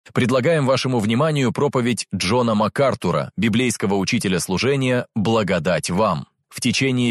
Предлагаем вашему вниманию проповедь Джона МакАртура, библейского учителя служения «Благодать вам». В течение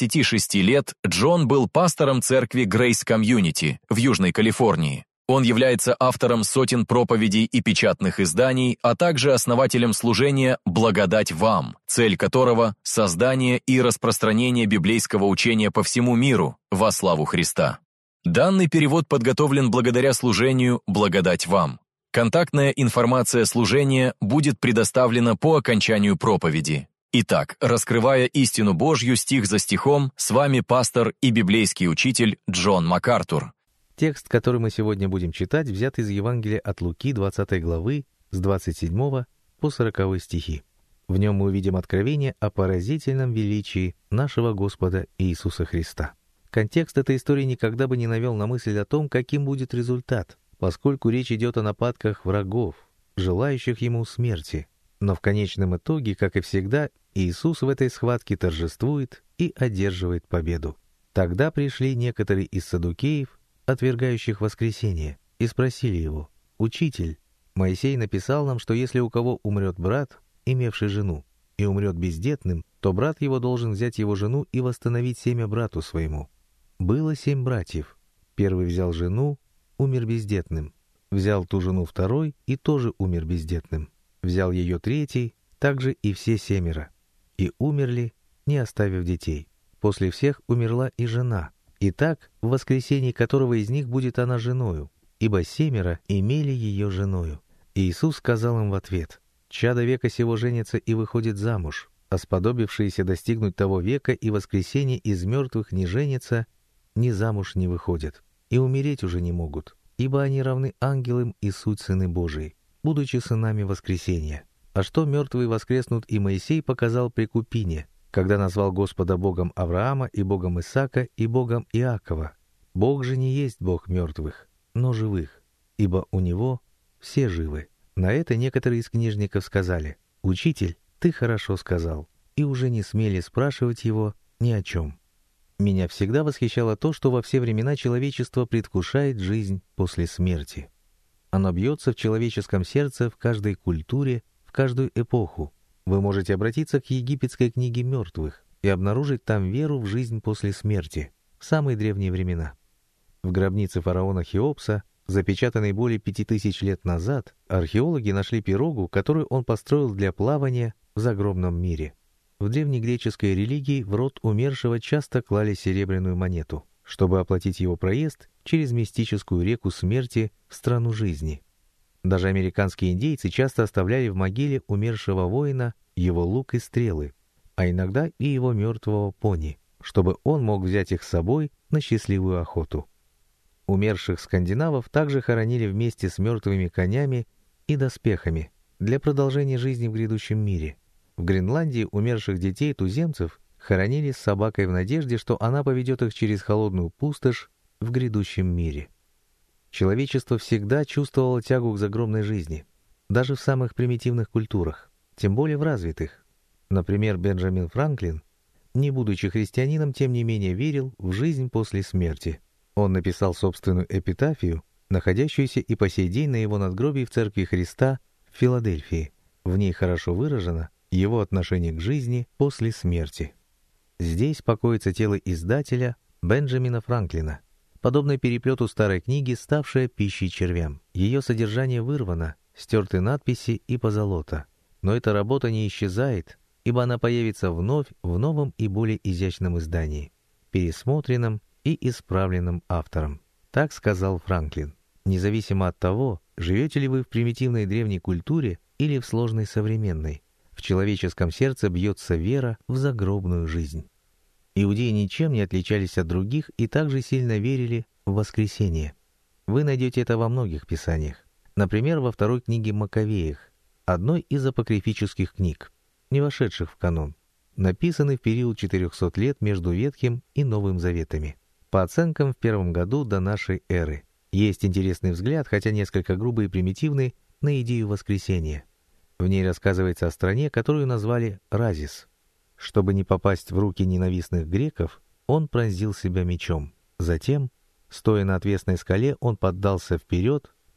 56 лет Джон был пастором церкви Grace Community в Южной Калифорнии. Он является автором сотен проповедей и печатных изданий, а также основателем служения «Благодать вам», цель которого – создание и распространение библейского учения по всему миру во славу Христа. Данный перевод подготовлен благодаря служению «Благодать вам». Контактная информация служения будет предоставлена по окончанию проповеди. Итак, раскрывая истину Божью стих за стихом, с вами пастор и библейский учитель Джон МакАртур. Текст, который мы сегодня будем читать, взят из Евангелия от Луки, 20 главы, с 27 по 40 стихи. В нем мы увидим откровение о поразительном величии нашего Господа Иисуса Христа. Контекст этой истории никогда бы не навел на мысль о том, каким будет результат, поскольку речь идет о нападках врагов, желающих ему смерти. Но в конечном итоге, как и всегда, Иисус в этой схватке торжествует и одерживает победу. Тогда пришли некоторые из саддукеев, отвергающих воскресение, и спросили его: «Учитель, Моисей написал нам, что если у кого умрет брат, имевший жену, и умрет бездетным, то брат его должен взять его жену и восстановить семя брату своему. Было 7 братьев. Первый взял жену, умер бездетным. Взял ту жену второй и тоже умер бездетным. Взял ее третий, также и все 7. И умерли, не оставив детей. После всех умерла и жена. Итак, в воскресении которого из них будет она женою? Ибо 7 имели ее женою». И Иисус сказал им в ответ: «Чадо века сего женятся и выходят замуж, а сподобившиеся достигнуть того века и воскресения из мертвых не женятся, ни замуж не выходят, и умереть уже не могут, ибо они равны ангелам и суть сыны Божии, будучи сынами воскресения. А что мертвые воскреснут, и Моисей показал при Купине, когда назвал Господа Богом Авраама и Богом Исаака и Богом Иакова. Бог же не есть Бог мертвых, но живых, ибо у Него все живы». На это некоторые из книжников сказали: «Учитель, ты хорошо сказал», и уже не смели спрашивать его ни о чем. Меня всегда восхищало то, что во все времена человечество предвкушает жизнь после смерти. Оно бьется в человеческом сердце в каждой культуре, в каждую эпоху. Вы можете обратиться к египетской книге мертвых и обнаружить там веру в жизнь после смерти в самые древние времена. В гробнице фараона Хеопса, запечатанной более 5000 лет назад, археологи нашли пирогу, которую он построил для плавания в загробном мире. В древнегреческой религии в рот умершего часто клали серебряную монету, чтобы оплатить его проезд через мистическую реку смерти в страну жизни. Даже американские индейцы часто оставляли в могиле умершего воина его лук и стрелы, а иногда и его мертвого пони, чтобы он мог взять их с собой на счастливую охоту. Умерших скандинавов также хоронили вместе с мертвыми конями и доспехами для продолжения жизни в грядущем мире. В Гренландии умерших детей туземцев хоронили с собакой в надежде, что она поведет их через холодную пустошь в грядущем мире. Человечество всегда чувствовало тягу к загробной жизни, даже в самых примитивных культурах, тем более в развитых. Например, Бенджамин Франклин, не будучи христианином, тем не менее верил в жизнь после смерти. Он написал собственную эпитафию, находящуюся и по сей день на его надгробии в Церкви Христа в Филадельфии. В ней хорошо выражено его отношение к жизни после смерти. Здесь покоится тело издателя Бенджамина Франклина, подобно переплету старой книги, ставшая пищей червям. Ее содержание вырвано, стерты надписи и позолота. Но эта работа не исчезает, ибо она появится вновь в новом и более изящном издании, пересмотренном и исправленным автором. Так сказал Франклин. Независимо от того, живете ли вы в примитивной древней культуре или в сложной современной, в человеческом сердце бьется вера в загробную жизнь. Иудеи ничем не отличались от других и также сильно верили в воскресение. Вы найдете это во многих писаниях. Например, во второй книге Маковеях, одной из апокрифических книг, не вошедших в канон, написанной в период 400 лет между Ветхим и Новым Заветами. По оценкам, в 1 году до нашей эры. Есть интересный взгляд, хотя несколько грубый и примитивный, на идею воскресения. В ней рассказывается о стране, которую назвали Разис. Чтобы не попасть в руки ненавистных греков, он пронзил себя мечом. Затем, стоя на отвесной скале, он поддался вперед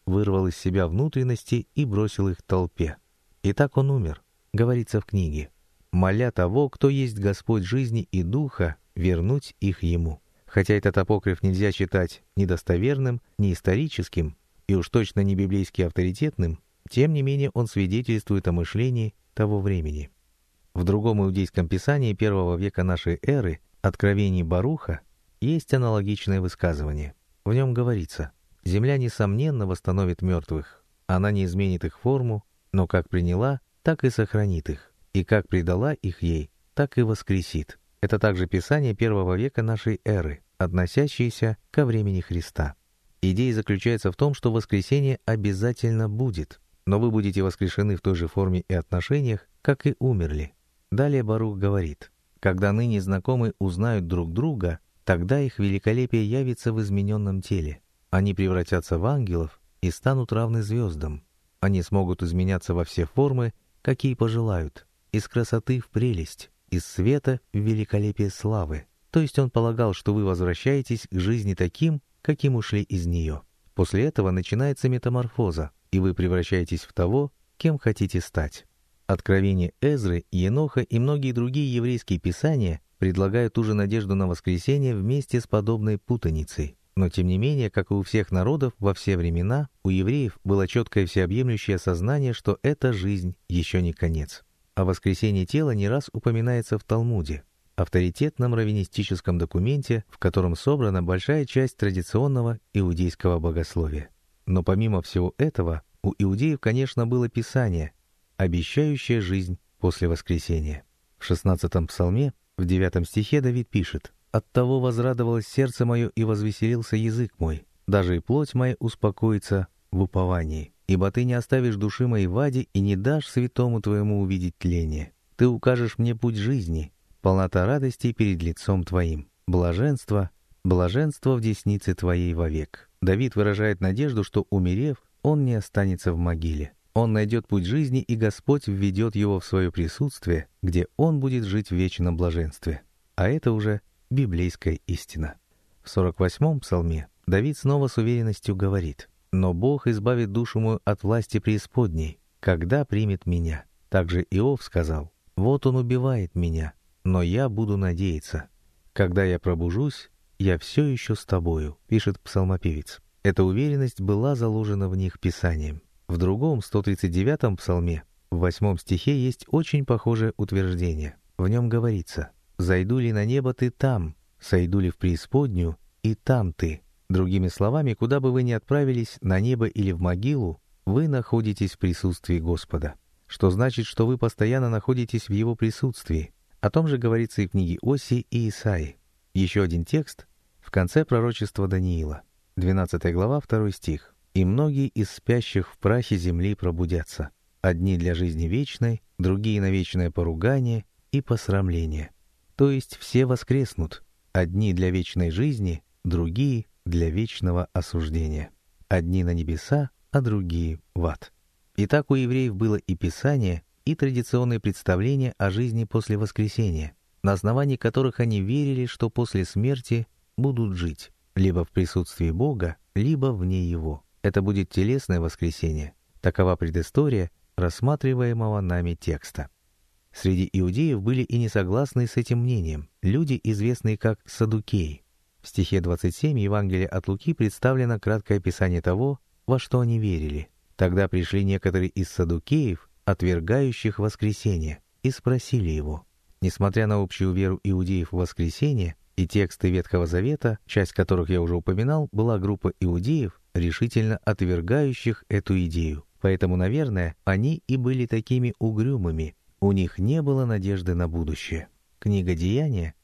вырвал из себя внутренности и бросил их толпе. И так он умер, говорится в книге, моля того, кто есть Господь жизни и духа, вернуть их ему. Хотя этот апокриф нельзя считать ни достоверным, ни историческим, и уж точно не библейски авторитетным, тем не менее он свидетельствует о мышлении того времени. В другом иудейском писании первого века нашей эры, Откровении Баруха, есть аналогичное высказывание. В нем говорится: «Земля, несомненно, восстановит мертвых. Она не изменит их форму, но как приняла, так и сохранит их, и как предала их ей, так и воскресит». Это также писание первого века нашей эры, относящееся ко времени Христа. Идея заключается в том, что воскресение обязательно будет, но вы будете воскрешены в той же форме и отношениях, как и умерли. Далее Барух говорит: «Когда ныне знакомые узнают друг друга, тогда их великолепие явится в измененном теле. Они превратятся в ангелов и станут равны звездам. Они смогут изменяться во все формы, какие пожелают, из красоты в прелесть, из света в великолепие славы». То есть он полагал, что вы возвращаетесь к жизни таким, каким ушли из нее. После этого начинается метаморфоза, и вы превращаетесь в того, кем хотите стать. Откровения Эзры, Еноха и многие другие еврейские писания предлагают ту же надежду на воскресение вместе с подобной путаницей. Но тем не менее, как и у всех народов во все времена, у евреев было четкое всеобъемлющее сознание, что эта жизнь еще не конец. А воскресение тела не раз упоминается в Талмуде, авторитетном раввинистическом документе, в котором собрана большая часть традиционного иудейского богословия. Но помимо всего этого, у иудеев, конечно, было Писание, обещающее жизнь после воскресения. В 16-м псалме, в 9 стихе Давид пишет: «Оттого возрадовалось сердце мое и возвеселился язык мой, даже и плоть моя успокоится в уповании, ибо ты не оставишь души моей в аде и не дашь святому твоему увидеть тление. Ты укажешь мне путь жизни, полнота радости перед лицом твоим, блаженство, блаженство в деснице твоей вовек». Давид выражает надежду, что, умерев, он не останется в могиле. Он найдет путь жизни, и Господь введет его в свое присутствие, где он будет жить в вечном блаженстве. А это уже библейская истина. В 48-м псалме Давид снова с уверенностью говорит: «Но Бог избавит душу мою от власти преисподней, когда примет меня». Также Иов сказал: «Вот он убивает меня, но я буду надеяться. Когда я пробужусь, я все еще с тобою», пишет псалмопевец. Эта уверенность была заложена в них Писанием. В другом, 139-м псалме, в 8 стихе есть очень похожее утверждение. В нем говорится: «Зайду ли на небо, ты там, сойду ли в преисподнюю, и там ты». Другими словами, куда бы вы ни отправились, на небо или в могилу, вы находитесь в присутствии Господа. Что значит, что вы постоянно находитесь в Его присутствии. О том же говорится и в книге Осии и Исаии. Еще один текст в конце пророчества Даниила, 12 глава, 2 стих. «И многие из спящих в прахе земли пробудятся, одни для жизни вечной, другие на вечное поругание и посрамление». То есть все воскреснут, одни для вечной жизни, другие для вечного осуждения. Одни на небеса, а другие в ад. Итак, у евреев было и Писание, и традиционные представления о жизни после воскресения, на основании которых они верили, что после смерти будут жить, либо в присутствии Бога, либо вне Его. Это будет телесное воскресение. Такова предыстория рассматриваемого нами текста. Среди иудеев были и несогласные с этим мнением, люди, известные как саддукеи. В стихе 27 Евангелия от Луки представлено краткое описание того, во что они верили. «Тогда пришли некоторые из саддукеев, отвергающих воскресение, и спросили его». Несмотря на общую веру иудеев в воскресение и тексты Ветхого Завета, часть которых я уже упоминал, была группа иудеев, решительно отвергающих эту идею. Поэтому, наверное, они и были такими угрюмыми. У них не было надежды на будущее. Книга Деяния,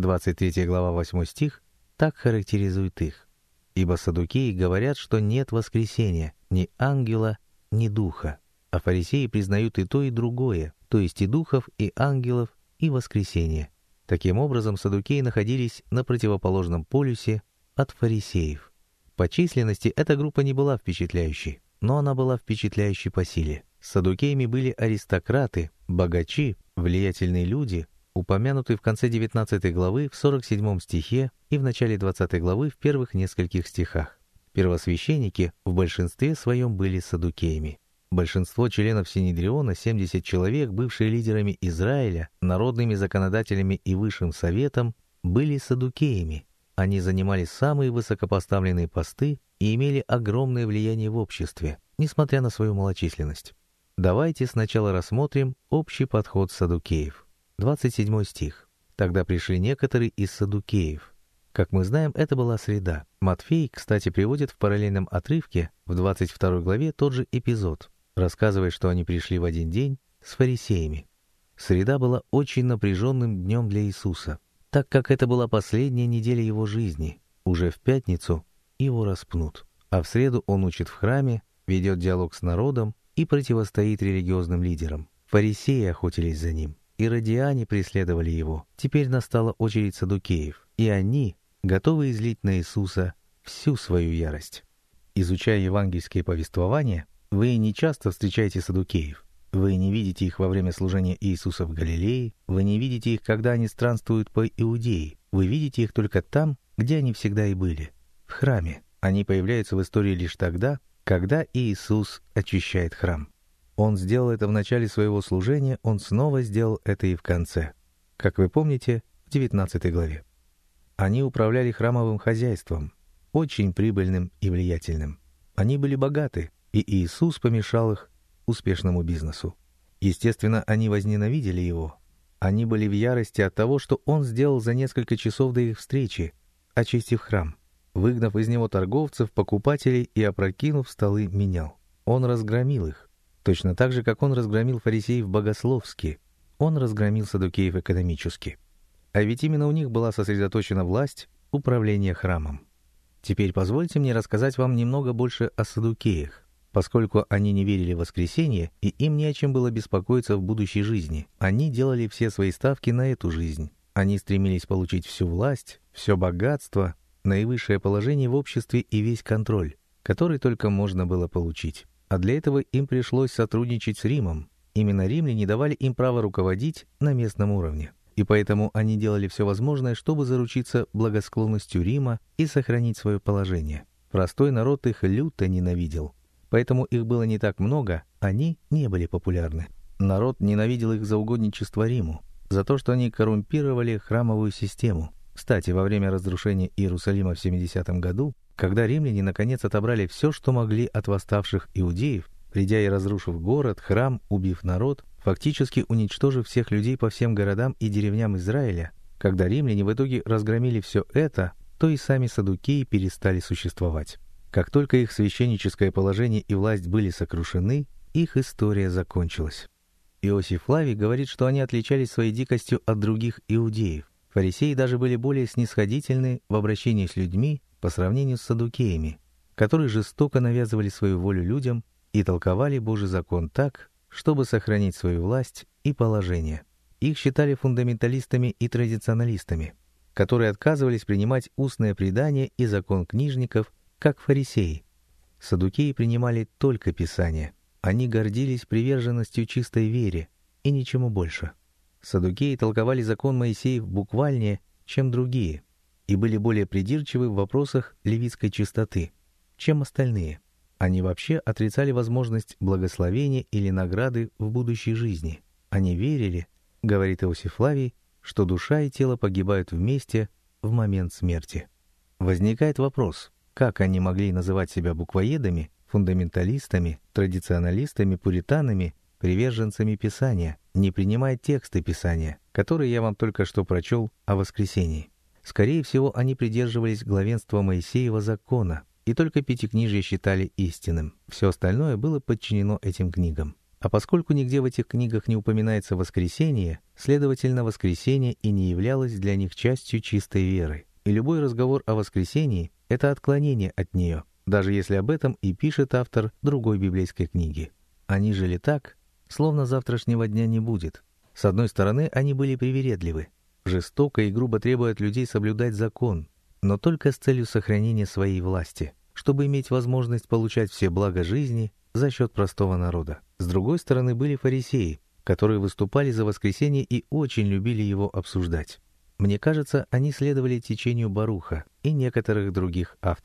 23 глава, 8 стих, так характеризует их. «Ибо саддукеи говорят, что нет воскресения, ни ангела, ни духа. А фарисеи признают и то, и другое, то есть и духов, и ангелов, и воскресение». Таким образом, саддукеи находились на противоположном полюсе от фарисеев. По численности эта группа не была впечатляющей, но она была впечатляющей по силе. С саддукеями были аристократы, богачи, влиятельные люди, упомянутые в конце 19 главы в 47 стихе и в начале 20 главы в первых нескольких стихах. Первосвященники в большинстве своем были саддукеями. Большинство членов Синедриона, 70 человек, бывшие лидерами Израиля, народными законодателями и высшим советом, были саддукеями. Они занимали самые высокопоставленные посты и имели огромное влияние в обществе, несмотря на свою малочисленность. Давайте сначала рассмотрим общий подход саддукеев. 27 стих. «Тогда пришли некоторые из саддукеев». Как мы знаем, это была среда. Матфей, кстати, приводит в параллельном отрывке в 22 главе тот же эпизод, рассказывая, что они пришли в один день с фарисеями. Среда была очень напряженным днем для Иисуса, так как это была последняя неделя его жизни. Уже в пятницу его распнут, а в среду он учит в храме, ведет диалог с народом и противостоит религиозным лидерам. Фарисеи охотились за ним, иродиане преследовали его. Теперь настала очередь саддукеев, и они готовы излить на Иисуса всю свою ярость. Изучая евангельские повествования, вы не часто встречаете саддукеев. Вы не видите их во время служения Иисуса в Галилее, вы не видите их, когда они странствуют по Иудее. Вы видите их только там, где они всегда и были, в храме. Они появляются в истории лишь тогда, когда Иисус очищает храм. Он сделал это в начале своего служения, Он снова сделал это и в конце. Как вы помните, в 19 главе. Они управляли храмовым хозяйством, очень прибыльным и влиятельным. Они были богаты, и Иисус помешал их успешному бизнесу. Естественно, они возненавидели Его. Они были в ярости от того, что Он сделал за несколько часов до их встречи, очистив храм, выгнав из него торговцев, покупателей и, опрокинув столы, менял. Он разгромил их, точно так же, как Он разгромил фарисеев богословски. Он разгромил саддукеев экономически. А ведь именно у них была сосредоточена власть управления храмом. Теперь позвольте мне рассказать вам немного больше о саддукеях, поскольку они не верили в воскресение, и им не о чем было беспокоиться в будущей жизни. Они делали все свои ставки на эту жизнь. Они стремились получить всю власть, все богатство, наивысшее положение в обществе и весь контроль, который только можно было получить. А для этого им пришлось сотрудничать с Римом. Именно римляне давали им право руководить на местном уровне. И поэтому они делали все возможное, чтобы заручиться благосклонностью Рима и сохранить свое положение. Простой народ их люто ненавидел. Поэтому их было не так много, они не были популярны. Народ ненавидел их за угодничество Риму, за то, что они коррумпировали храмовую систему. Кстати, во время разрушения Иерусалима в 70-м году, когда римляне наконец отобрали все, что могли от восставших иудеев, придя и разрушив город, храм, убив народ, фактически уничтожив всех людей по всем городам и деревням Израиля, когда римляне в итоге разгромили все это, то и сами саддукеи перестали существовать. Как только их священническое положение и власть были сокрушены, их история закончилась. Иосиф Флавий говорит, что они отличались своей дикостью от других иудеев. Фарисеи даже были более снисходительны в обращении с людьми по сравнению с саддукеями, которые жестоко навязывали свою волю людям и толковали Божий закон так, чтобы сохранить свою власть и положение. Их считали фундаменталистами и традиционалистами, которые отказывались принимать устное предание и закон книжников, как фарисеи. Саддукеи принимали только Писание. Они гордились приверженностью чистой вере и ничему больше. Саддукеи толковали закон Моисеев буквальнее, чем другие, и были более придирчивы в вопросах левитской чистоты, чем остальные. Они вообще отрицали возможность благословения или награды в будущей жизни. Они верили, говорит Иосиф Флавий, что душа и тело погибают вместе в момент смерти. Возникает вопрос, как они могли называть себя буквоедами, фундаменталистами, традиционалистами, пуританами, приверженцами Писания, не принимая тексты Писания, которые я вам только что прочел о воскресении. Скорее всего, они придерживались главенства Моисеева закона, и только Пятикнижие считали истинным. Все остальное было подчинено этим книгам. А поскольку нигде в этих книгах не упоминается воскресение, следовательно, воскресение и не являлось для них частью чистой веры. И любой разговор о воскресении — это отклонение от нее, даже если об этом и пишет автор другой библейской книги. Они жили так, словно завтрашнего дня не будет. С одной стороны, они были привередливы, жестоко и грубо требуя от людей соблюдать закон, но только с целью сохранения своей власти, чтобы иметь возможность получать все блага жизни за счет простого народа. С другой стороны, были фарисеи, которые выступали за воскресение и очень любили его обсуждать. Мне кажется, они следовали течению Баруха и некоторых других авторов.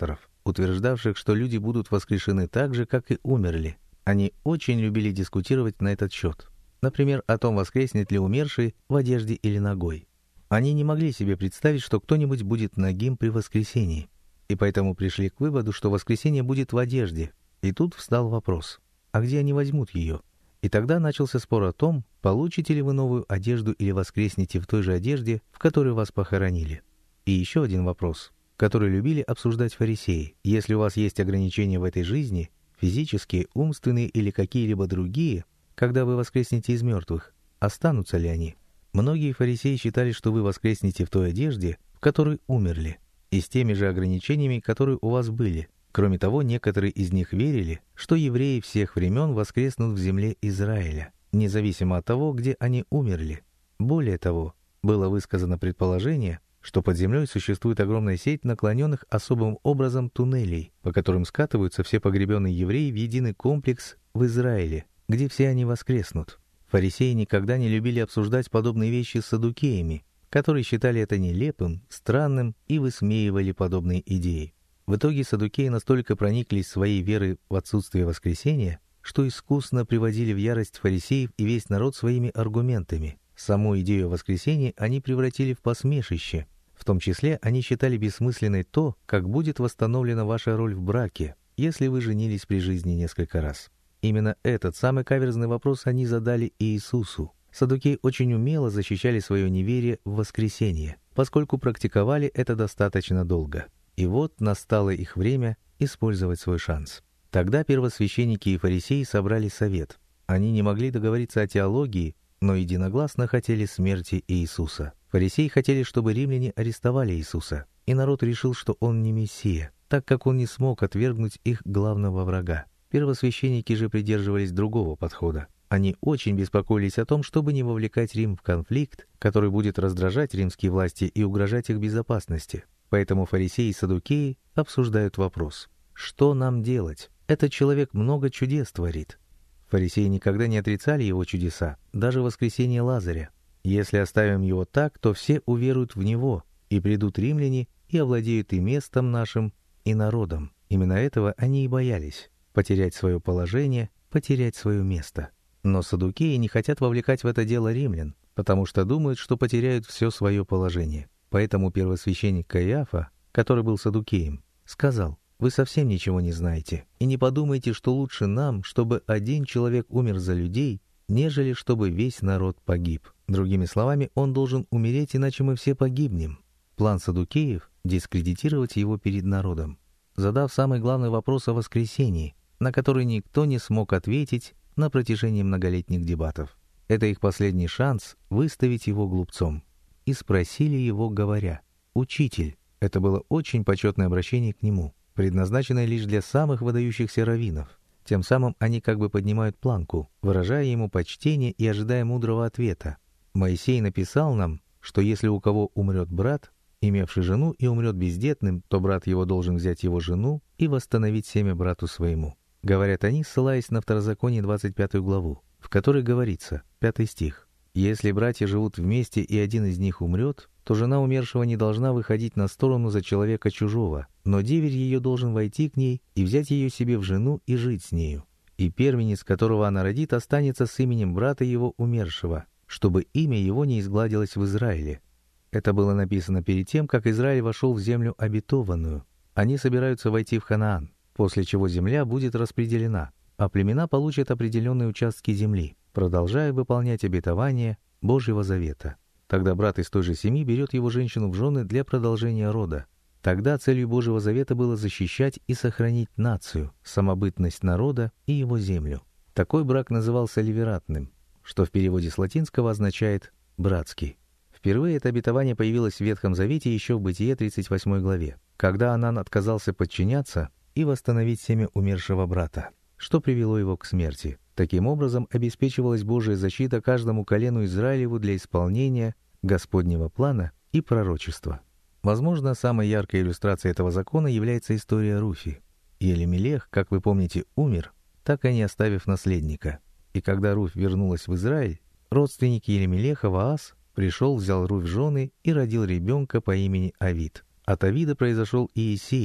утверждавших, что люди будут воскрешены так же, как и умерли. Они очень любили дискутировать на этот счет. Например, о том, воскреснет ли умерший в одежде или нагой. Они не могли себе представить, что кто-нибудь будет нагим при воскресении, и поэтому пришли к выводу, что воскресение будет в одежде. И тут встал вопрос, а где они возьмут ее? И тогда начался спор о том, получите ли вы новую одежду или воскреснете в той же одежде, в которой вас похоронили. И еще один вопрос, который любили обсуждать фарисеи. Если у вас есть ограничения в этой жизни, физические, умственные или какие-либо другие, когда вы воскреснете из мертвых, останутся ли они? Многие фарисеи считали, что вы воскреснете в той одежде, в которой умерли, и с теми же ограничениями, которые у вас были. Кроме того, некоторые из них верили, что евреи всех времен воскреснут в земле Израиля, независимо от того, где они умерли. Более того, было высказано предположение, что под землей существует огромная сеть наклоненных особым образом туннелей, по которым скатываются все погребенные евреи в единый комплекс в Израиле, где все они воскреснут. Фарисеи никогда не любили обсуждать подобные вещи с саддукеями, которые считали это нелепым, странным и высмеивали подобные идеи. В итоге саддукеи настолько прониклись своей верой в отсутствие воскресения, что искусно приводили в ярость фарисеев и весь народ своими аргументами. Саму идею о воскресении они превратили в посмешище. В том числе они считали бессмысленной то, как будет восстановлена ваша роль в браке, если вы женились при жизни несколько раз. Именно этот самый каверзный вопрос они задали Иисусу. Саддукеи очень умело защищали свое неверие в воскресение, поскольку практиковали это достаточно долго. И вот настало их время использовать свой шанс. Тогда первосвященники и фарисеи собрали совет. Они не могли договориться о теологии, но единогласно хотели смерти Иисуса. Фарисеи хотели, чтобы римляне арестовали Иисуса, и народ решил, что он не Мессия, так как он не смог отвергнуть их главного врага. Первосвященники же придерживались другого подхода. Они очень беспокоились о том, чтобы не вовлекать Рим в конфликт, который будет раздражать римские власти и угрожать их безопасности. Поэтому фарисеи и саддукеи обсуждают вопрос: что нам делать? Этот человек много чудес творит. Фарисеи никогда не отрицали его чудеса, даже воскресение Лазаря. Если оставим его так, то все уверуют в него, и придут римляне и овладеют и местом нашим, и народом. Именно этого они и боялись — потерять свое положение, потерять свое место. Но саддукеи не хотят вовлекать в это дело римлян, потому что думают, что потеряют все свое положение. Поэтому первосвященник Каиафа, который был саддукеем, сказал: «Вы совсем ничего не знаете, и не подумайте, что лучше нам, чтобы один человек умер за людей, нежели чтобы весь народ погиб». Другими словами, он должен умереть, иначе мы все погибнем. План саддукеев — дискредитировать его перед народом, задав самый главный вопрос о воскресении, на который никто не смог ответить на протяжении многолетних дебатов. Это их последний шанс выставить его глупцом. И спросили его, говоря: «Учитель». Это было очень почетное обращение к нему, предназначенное лишь для самых выдающихся раввинов. Тем самым они как бы поднимают планку, выражая ему почтение и ожидая мудрого ответа. Моисей написал нам, что если у кого умрет брат, имевший жену, и умрет бездетным, то брат его должен взять его жену и восстановить семя брату своему. Говорят они, ссылаясь на Второзаконие 25 главу, в которой говорится, 5 стих: «Если братья живут вместе, и один из них умрет, то жена умершего не должна выходить на сторону за человека чужого, но деверь ее должен войти к ней и взять ее себе в жену и жить с нею. И первенец, которого она родит, останется с именем брата его умершего, чтобы имя его не изгладилось в Израиле». Это было написано перед тем, как Израиль вошел в землю обетованную. Они собираются войти в Ханаан, после чего земля будет распределена, а племена получат определенные участки земли, продолжая выполнять обетование Божьего завета. Тогда брат из той же семьи берет его женщину в жены для продолжения рода. Тогда целью Божьего завета было защищать и сохранить нацию, самобытность народа и его землю. Такой брак назывался левиратным, что в переводе с латинского означает «братский». Впервые это обетование появилось в Ветхом Завете еще в Бытие 38 главе, когда Онан отказался подчиняться и восстановить семя умершего брата, что привело его к смерти. Таким образом, обеспечивалась Божья защита каждому колену Израилеву для исполнения Господнего плана и пророчества. Возможно, самой яркой иллюстрацией этого закона является история Руфи. И Элимелех, как вы помните, умер, так и не оставив наследника. И когда Руфь вернулась в Израиль, родственник Елемелеха Ваас пришел, взял Руфь в жены и родил ребенка по имени Авид. От Авида произошел Иисей,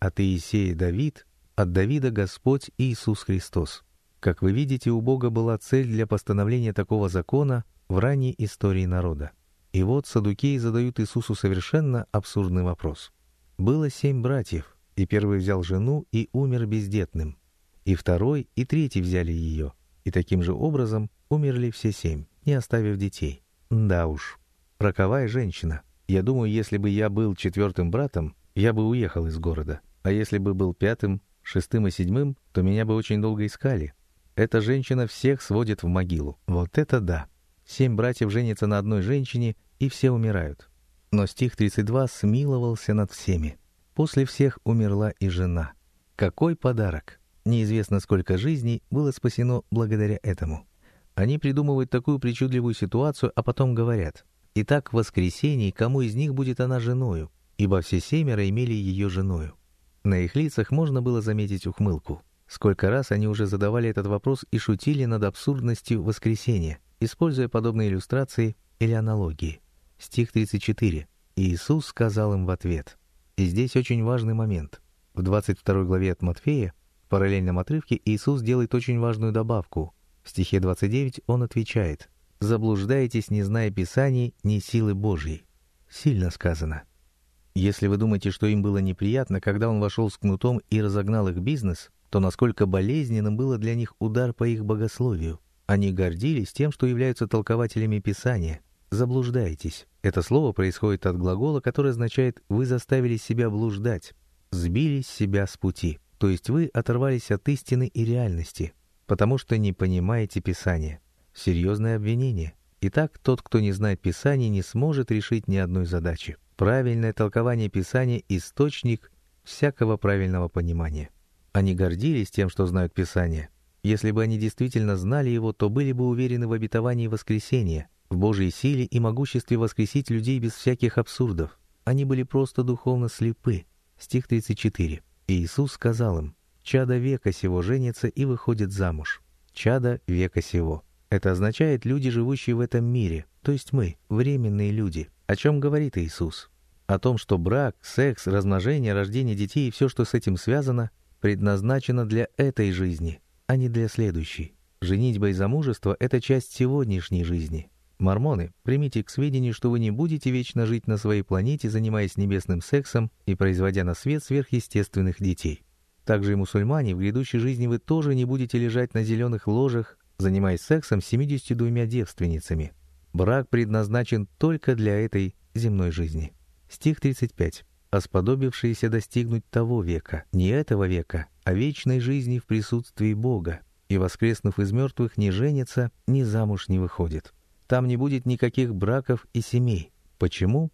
от Иисея Давид, от Давида Господь Иисус Христос. Как вы видите, у Бога была цель для постановления такого закона в ранней истории народа. И вот саддукеи задают Иисусу совершенно абсурдный вопрос. Было 7 братьев, и первый взял жену и умер бездетным, и второй и третий взяли ее, и таким же образом умерли все 7, не оставив детей. Да уж, роковая женщина. Я думаю, если бы я был 4-м братом, я бы уехал из города, а если бы был 5-м, 6-м и 7-м, то меня бы очень долго искали. Эта женщина всех сводит в могилу. Вот это да! 7 братьев женятся на одной женщине, и все умирают. Но стих 32 смиловался над всеми. После всех умерла и жена. Какой подарок! Неизвестно, сколько жизней было спасено благодаря этому. Они придумывают такую причудливую ситуацию, а потом говорят: «Итак, в воскресенье кому из них будет она женою? Ибо все 7 имели ее женою». На их лицах можно было заметить ухмылку. Сколько раз они уже задавали этот вопрос и шутили над абсурдностью воскресения, используя подобные иллюстрации или аналогии. Стих 34. «Иисус сказал им в ответ». И здесь очень важный момент. В 22 главе от Матфея, в параллельном отрывке, Иисус делает очень важную добавку. В стихе 29 Он отвечает: «Заблуждаетесь, не зная Писаний, ни силы Божьей». Сильно сказано. Если вы думаете, что им было неприятно, когда Он вошел с кнутом и разогнал их бизнес, то насколько болезненным было для них удар по их богословию. Они гордились тем, что являются толкователями Писания. «Заблуждаетесь». Это слово происходит от глагола, который означает «вы заставили себя блуждать», «сбили себя с пути», то есть вы оторвались от истины и реальности, потому что не понимаете Писания. Серьезное обвинение. Итак, тот, кто не знает Писания, не сможет решить ни одной задачи. Правильное толкование Писания – источник всякого правильного понимания. Они гордились тем, что знают Писание. Если бы они действительно знали его, то были бы уверены в обетовании воскресения, в Божьей силе и могуществе воскресить людей без всяких абсурдов. Они были просто духовно слепы. Стих 34. «И Иисус сказал им: «Чадо века сего женится и выходит замуж». Чадо века сего. Это означает люди, живущие в этом мире, то есть мы, временные люди. О чем говорит Иисус? О том, что брак, секс, размножение, рождение детей и все, что с этим связано, предназначено для этой жизни, а не для следующей. Женитьба и замужество – это часть сегодняшней жизни. Мормоны, примите к сведению, что вы не будете вечно жить на своей планете, занимаясь небесным сексом и производя на свет сверхъестественных детей. Также и мусульмане, в грядущей жизни вы тоже не будете лежать на зеленых ложах, занимаясь сексом с 72 девственницами. Брак предназначен только для этой земной жизни. Стих 35. «А сподобившиеся достигнуть того века, не этого века, а вечной жизни в присутствии Бога, и, воскреснув из мертвых, не женятся, ни замуж не выходят». Там не будет никаких браков и семей. Почему?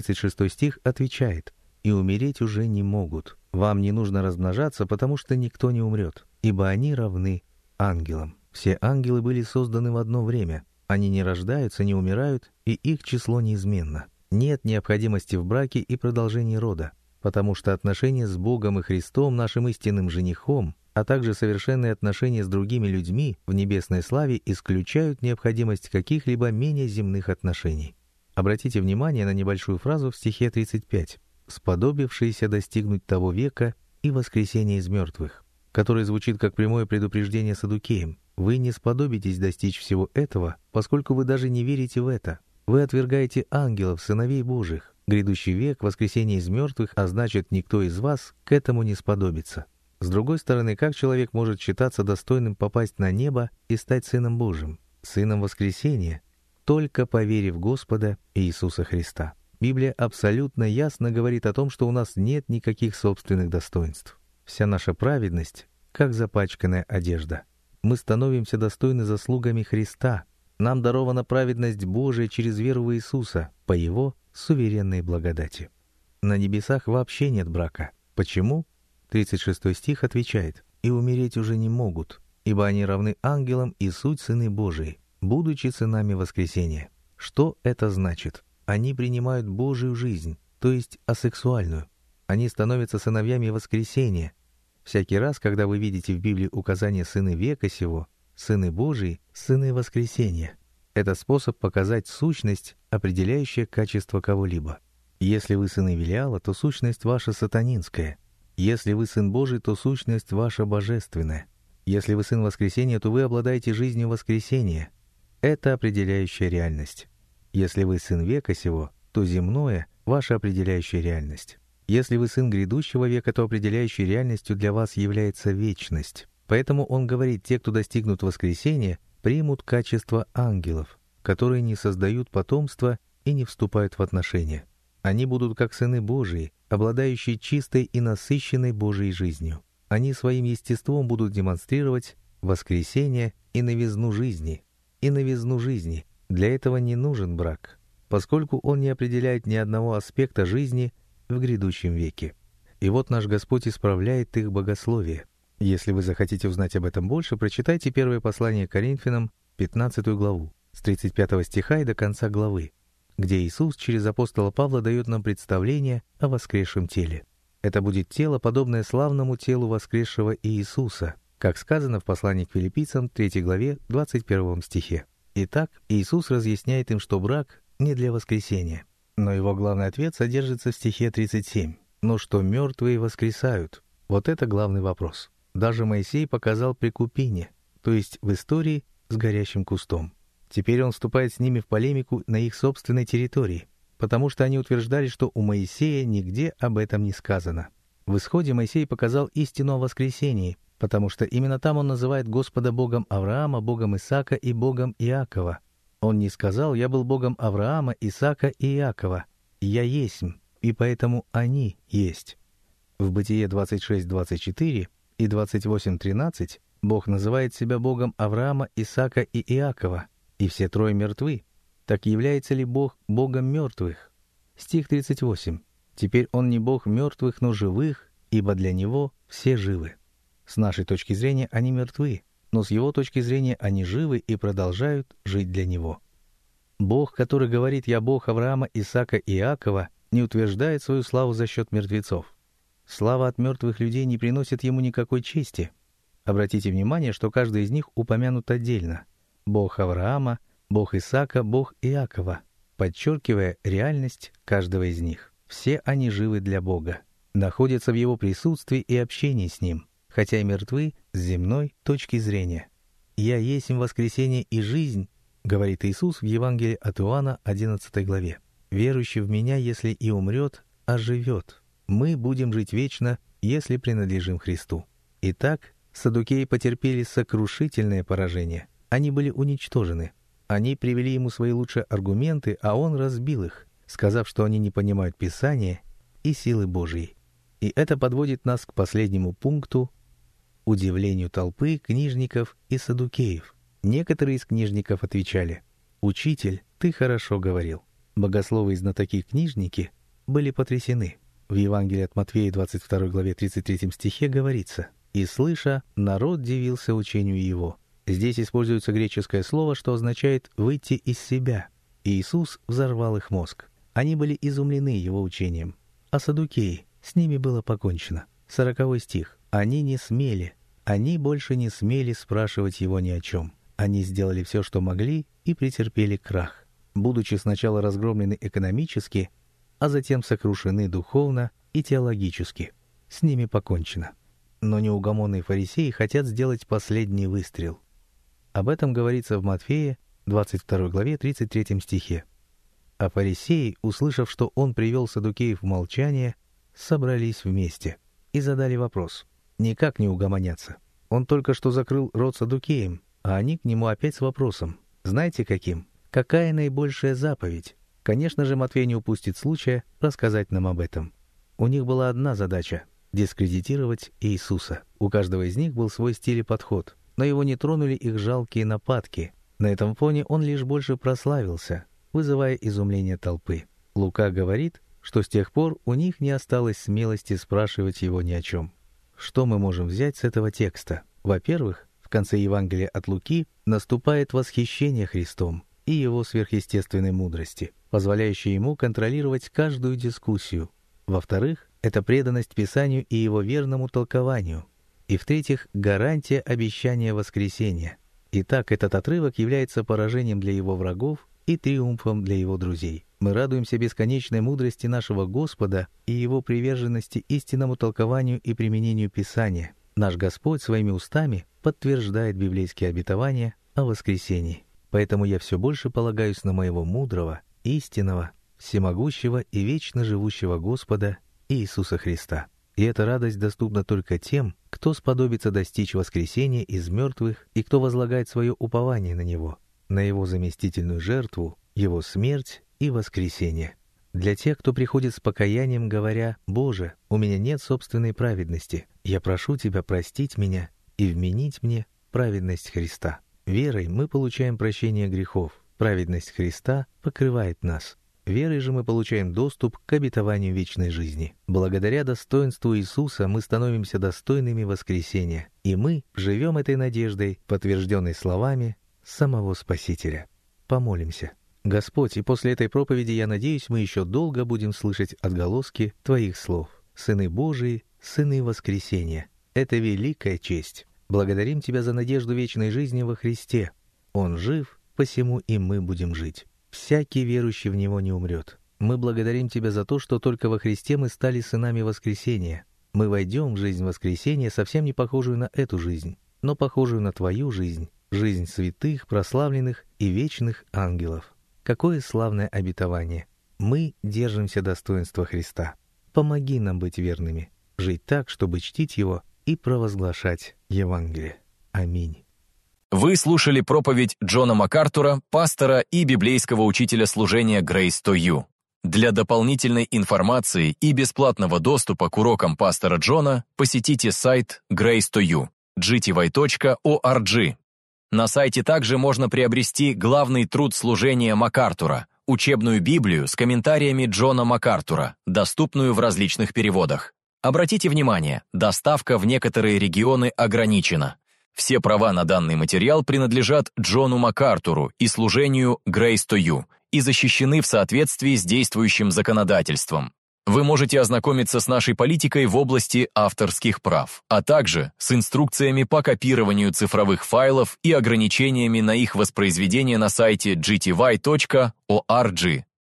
36 стих отвечает: «И умереть уже не могут. Вам не нужно размножаться, потому что никто не умрет, ибо они равны ангелам». Все ангелы были созданы в одно время. Они не рождаются, не умирают, и их число неизменно. Нет необходимости в браке и продолжении рода, потому что отношения с Богом и Христом, нашим истинным женихом, а также совершенные отношения с другими людьми в небесной славе исключают необходимость каких-либо менее земных отношений. Обратите внимание на небольшую фразу в стихе 35: «сподобившиеся достигнуть того века и воскресения из мертвых», который звучит как прямое предупреждение саддукеям. Вы не сподобитесь достичь всего этого, поскольку вы даже не верите в это. Вы отвергаете ангелов, сыновей Божьих. Грядущий век, воскресение из мертвых, а значит, никто из вас к этому не сподобится. С другой стороны, как человек может считаться достойным попасть на небо и стать Сыном Божьим, Сыном воскресения, только поверив в Господа Иисуса Христа? Библия абсолютно ясно говорит о том, что у нас нет никаких собственных достоинств. Вся наша праведность, как запачканная одежда. Мы становимся достойны заслугами Христа. Нам дарована праведность Божия через веру в Иисуса, по Его суверенной благодати. На небесах вообще нет брака. Почему? 36 стих отвечает: «И умереть уже не могут, ибо они равны ангелам и суть сыны Божии, будучи сынами воскресения». Что это значит? Они принимают Божию жизнь, то есть асексуальную. Они становятся сыновьями воскресения. Всякий раз, когда вы видите в Библии указание «сыны века сего», «сыны Божии», «сыны воскресения», это способ показать сущность, определяющая качество кого-либо. Если вы сыны Велиала, то сущность ваша сатанинская. Если вы Сын Божий, то сущность ваша божественная. Если вы Сын Воскресения, то вы обладаете жизнью воскресения. Это определяющая реальность. Если вы Сын века сего, то земное — ваша определяющая реальность. Если вы Сын грядущего века, то определяющей реальностью для вас является вечность. Поэтому он говорит, те, кто достигнут воскресения, примут качество ангелов, которые не создают потомства и не вступают в отношения. Они будут как сыны Божии, обладающие чистой и насыщенной Божией жизнью. Они своим естеством будут демонстрировать воскресение и новизну жизни. Для этого не нужен брак, поскольку он не определяет ни одного аспекта жизни в грядущем веке. И вот наш Господь исправляет их богословие. Если вы захотите узнать об этом больше, прочитайте первое послание к Коринфянам, 15 главу, с 35 стиха и до конца главы, где Иисус через апостола Павла дает нам представление о воскресшем теле. Это будет тело, подобное славному телу воскресшего Иисуса, как сказано в послании к Филиппийцам, 3 главе, 21 стихе. Итак, Иисус разъясняет им, что брак не для воскресения. Но его главный ответ содержится в стихе 37. «Но что мертвые воскресают?» Вот это главный вопрос. Даже Моисей показал прикупение, то есть в истории с горящим кустом. Теперь он вступает с ними в полемику на их собственной территории, потому что они утверждали, что у Моисея нигде об этом не сказано. В Исходе Моисей показал истину о воскресении, потому что именно там он называет Господа Богом Авраама, Богом Исаака и Богом Иакова. Он не сказал: «Я был Богом Авраама, Исаака и Иакова. Я есмь, и поэтому они есть». В Бытие 26:24 и 28:13 Бог называет себя Богом Авраама, Исаака и Иакова, и все трое мертвы. Так является ли Бог Богом мертвых? Стих 38. «Теперь Он не Бог мертвых, но живых, ибо для Него все живы». С нашей точки зрения они мертвы, но с Его точки зрения они живы и продолжают жить для Него. Бог, который говорит «Я Бог Авраама, Исаака и Иакова», не утверждает свою славу за счет мертвецов. Слава от мертвых людей не приносит Ему никакой чести. Обратите внимание, что каждый из них упомянут отдельно. Бог Авраама, Бог Исаака, Бог Иакова, подчеркивая реальность каждого из них. Все они живы для Бога, находятся в Его присутствии и общении с Ним, хотя и мертвы с земной точки зрения. «Я есмь воскресение и жизнь», говорит Иисус в Евангелии от Иоанна, 11 главе. «Верующий в Меня, если и умрет, оживет. Мы будем жить вечно, если принадлежим Христу». Итак, саддукеи потерпели сокрушительное поражение. Они были уничтожены. Они привели ему свои лучшие аргументы, а он разбил их, сказав, что они не понимают Писания и силы Божьей. И это подводит нас к последнему пункту — удивлению толпы книжников и саддукеев. Некоторые из книжников отвечали: «Учитель, ты хорошо говорил». Богословы и знатоки-книжники были потрясены. В Евангелии от Матфея, 22 главе 33 стихе говорится: «И слыша, народ дивился учению его». Здесь используется греческое слово, что означает «выйти из себя». Иисус взорвал их мозг. Они были изумлены его учением. А саддукеи, с ними было покончено. 40 стих. Они больше не смели спрашивать его ни о чем. Они сделали все, что могли, и претерпели крах. Будучи сначала разгромлены экономически, а затем сокрушены духовно и теологически. С ними покончено. Но неугомонные фарисеи хотят сделать последний выстрел. Об этом говорится в Матфея, 22 главе, 33 стихе. А фарисеи, услышав, что он привел саддукеев в молчание, собрались вместе и задали вопрос. Никак не угомонятся. Он только что закрыл рот саддукеям, а они к нему опять с вопросом. Знаете каким? Какая наибольшая заповедь? Конечно же, Матфей не упустит случая рассказать нам об этом. У них была одна задача — дискредитировать Иисуса. У каждого из них был свой стиль и подход, но его не тронули их жалкие нападки. На этом фоне он лишь больше прославился, вызывая изумление толпы. Лука говорит, что с тех пор у них не осталось смелости спрашивать его ни о чем. Что мы можем взять с этого текста? Во-первых, в конце Евангелия от Луки наступает восхищение Христом и его сверхъестественной мудрости, позволяющей ему контролировать каждую дискуссию. Во-вторых, это преданность Писанию и его верному толкованию. И в-третьих, гарантия обещания воскресения. Итак, этот отрывок является поражением для его врагов и триумфом для его друзей. Мы радуемся бесконечной мудрости нашего Господа и Его приверженности истинному толкованию и применению Писания. Наш Господь своими устами подтверждает библейские обетования о воскресении. Поэтому я все больше полагаюсь на моего мудрого, истинного, всемогущего и вечно живущего Господа Иисуса Христа. И эта радость доступна только тем, кто сподобится достичь воскресения из мертвых и кто возлагает свое упование на Него, на Его заместительную жертву, Его смерть и воскресение. Для тех, кто приходит с покаянием, говоря: «Боже, у меня нет собственной праведности, я прошу Тебя простить меня и вменить мне праведность Христа». Верой мы получаем прощение грехов, праведность Христа покрывает нас. Верой же мы получаем доступ к обетованию вечной жизни. Благодаря достоинству Иисуса мы становимся достойными воскресения, и мы живем этой надеждой, подтвержденной словами самого Спасителя. Помолимся. Господь, и после этой проповеди, я надеюсь, мы еще долго будем слышать отголоски Твоих слов. Сыны Божии, сыны воскресения. Это великая честь. Благодарим Тебя за надежду вечной жизни во Христе. Он жив, посему и мы будем жить. Всякий верующий в Него не умрет. Мы благодарим Тебя за то, что только во Христе мы стали сынами воскресения. Мы войдем в жизнь воскресения, совсем не похожую на эту жизнь, но похожую на Твою жизнь, жизнь святых, прославленных и вечных ангелов. Какое славное обетование! Мы держимся достоинства Христа. Помоги нам быть верными, жить так, чтобы чтить Его и провозглашать Евангелие. Аминь. Вы слушали проповедь Джона МакАртура, пастора и библейского учителя служения Grace to You. Для дополнительной информации и бесплатного доступа к урокам пастора Джона посетите сайт Grace to You, gty.org. На сайте также можно приобрести главный труд служения МакАртура, учебную Библию с комментариями Джона МакАртура, доступную в различных переводах. Обратите внимание, доставка в некоторые регионы ограничена. Все права на данный материал принадлежат Джону МакАртуру и служению Grace to You и защищены в соответствии с действующим законодательством. Вы можете ознакомиться с нашей политикой в области авторских прав, а также с инструкциями по копированию цифровых файлов и ограничениями на их воспроизведение на сайте gty.org.